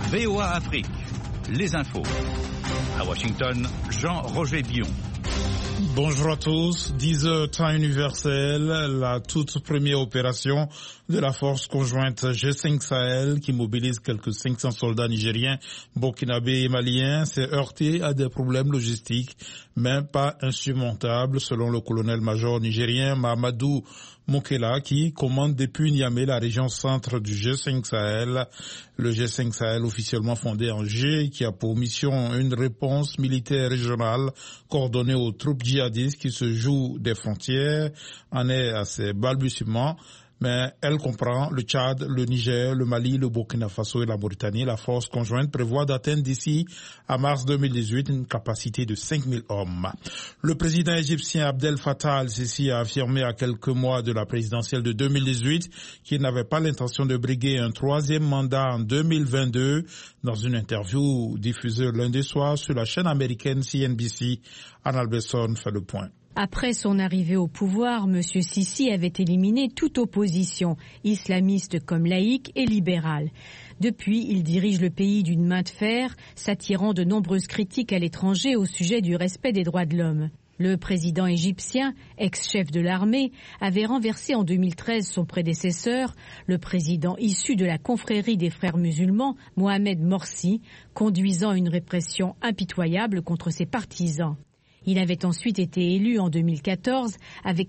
VOA Afrique, les infos. À Washington, Jean-Roger Bion. Bonjour à tous. 10h temps universel, la toute première opération de la force conjointe G5 Sahel qui mobilise quelques 500 soldats nigériens, burkinabés et maliens s'est heurtée à des problèmes logistiques, mais pas insurmontables selon le colonel-major nigérien Mahamadou Moukela qui commande depuis Niamey la région centre du G5 Sahel. Le G5 Sahel officiellement fondé en G qui a pour mission une réponse militaire régionale coordonnée aux troupes djihadistes qui se jouent des frontières en est à ses balbutiements. Mais elle comprend le Tchad, le Niger, le Mali, le Burkina Faso et la Mauritanie. La force conjointe prévoit d'atteindre d'ici à mars 2018 une capacité de 5000 hommes. Le président égyptien Abdel Fattah al-Sisi a affirmé à quelques mois de la présidentielle de 2018 qu'il n'avait pas l'intention de briguer un troisième mandat en 2022. Dans une interview diffusée lundi soir sur la chaîne américaine CNBC, Anne Albesson fait le point. Après son arrivée au pouvoir, M. Sisi avait éliminé toute opposition, islamiste comme laïque et libérale. Depuis, il dirige le pays d'une main de fer, s'attirant de nombreuses critiques à l'étranger au sujet du respect des droits de l'homme. Le président égyptien, ex-chef de l'armée, avait renversé en 2013 son prédécesseur, le président issu de la confrérie des frères musulmans, Mohamed Morsi, conduisant une répression impitoyable contre ses partisans. Il avait ensuite été élu en 2014 avec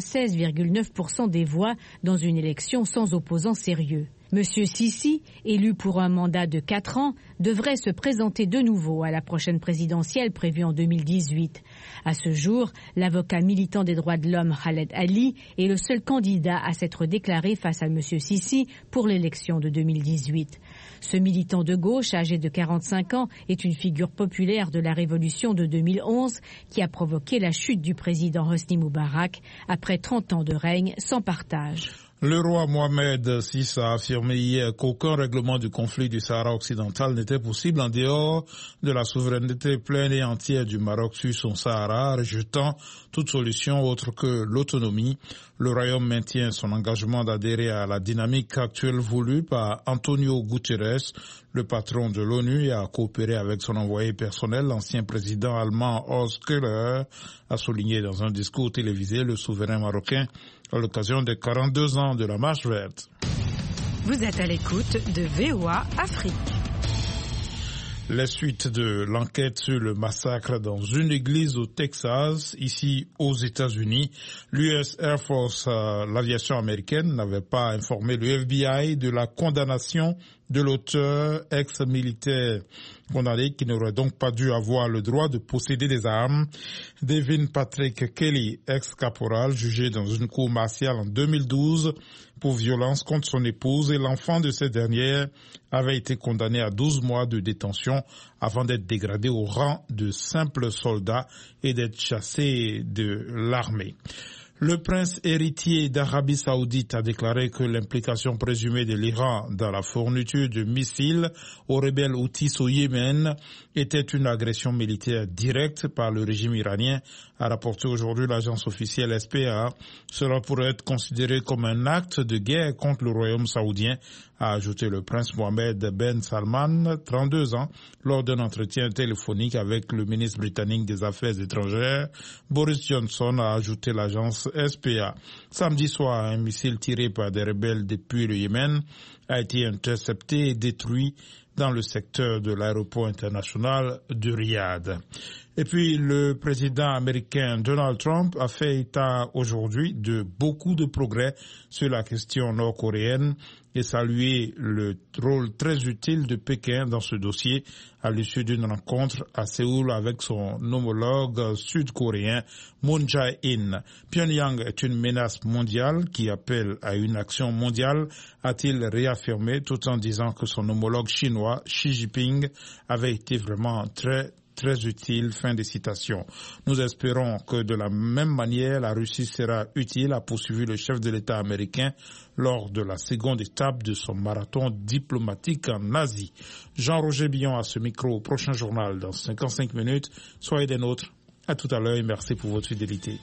96,9% des voix dans une élection sans opposant sérieux. Monsieur Sisi, élu pour un mandat de 4 ans, devrait se présenter de nouveau à la prochaine présidentielle prévue en 2018. À ce jour, l'avocat militant des droits de l'homme Khaled Ali est le seul candidat à s'être déclaré face à Monsieur Sisi pour l'élection de 2018. Ce militant de gauche, âgé de 45 ans, est une figure populaire de la révolution de 2011 qui a provoqué la chute du président Hosni Moubarak après 30 ans de règne sans partage. Le roi Mohamed VI a affirmé hier qu'aucun règlement du conflit du Sahara occidental n'était possible en dehors de la souveraineté pleine et entière du Maroc sur son Sahara, rejetant toute solution autre que l'autonomie. Le royaume maintient son engagement d'adhérer à la dynamique actuelle voulue par Antonio Guterres, le patron de l'ONU, et à coopérer avec son envoyé personnel, l'ancien président allemand Horst Köhler, a souligné dans un discours télévisé le souverain marocain à l'occasion des 42 ans de la Marche verte. Vous êtes à l'écoute de VOA Afrique. Les suites de l'enquête sur le massacre dans une église au Texas, ici aux États-Unis, l'US Air Force, l'aviation américaine, n'avait pas informé le FBI de la condamnation de l'auteur ex-militaire condamné qui n'aurait donc pas dû avoir le droit de posséder des armes. Devin Patrick Kelly, ex-caporal, jugé dans une cour martiale en 2012 pour violence contre son épouse et l'enfant de cette dernière, avait été condamné à 12 mois de détention avant d'être dégradé au rang de simple soldat et d'être chassé de l'armée. Le prince héritier d'Arabie Saoudite a déclaré que l'implication présumée de l'Iran dans la fourniture de missiles aux rebelles houthis au Yémen était une agression militaire directe par le régime iranien, a rapporté aujourd'hui l'agence officielle SPA. Cela pourrait être considéré comme un acte de guerre contre le royaume saoudien, a ajouté le prince Mohammed Ben Salman, 32 ans, lors d'un entretien téléphonique avec le ministre britannique des Affaires étrangères. Boris Johnson, a ajouté l'agence SPA. Samedi soir, un missile tiré par des rebelles depuis le Yémen a été intercepté et détruit dans le secteur de l'aéroport international de Riyad. Et puis, le président américain Donald Trump a fait état aujourd'hui de beaucoup de progrès sur la question nord-coréenne et salué le rôle très utile de Pékin dans ce dossier à l'issue d'une rencontre à Séoul avec son homologue sud-coréen Moon Jae-in. Pyongyang est une menace mondiale qui appelle à une action mondiale, a-t-il réaffirmé, tout en disant que son homologue chinois Xi Jinping avait été vraiment très utile. Fin des citations. Nous espérons que de la même manière, la Russie sera utile, a poursuivi le chef de l'État américain lors de la seconde étape de son marathon diplomatique en Asie. Jean-Roger Bion à ce micro. Prochain journal dans 55 minutes. Soyez des nôtres. À tout à l'heure et merci pour votre fidélité.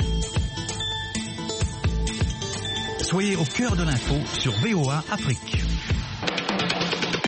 Soyez au cœur de l'info sur VOA Afrique.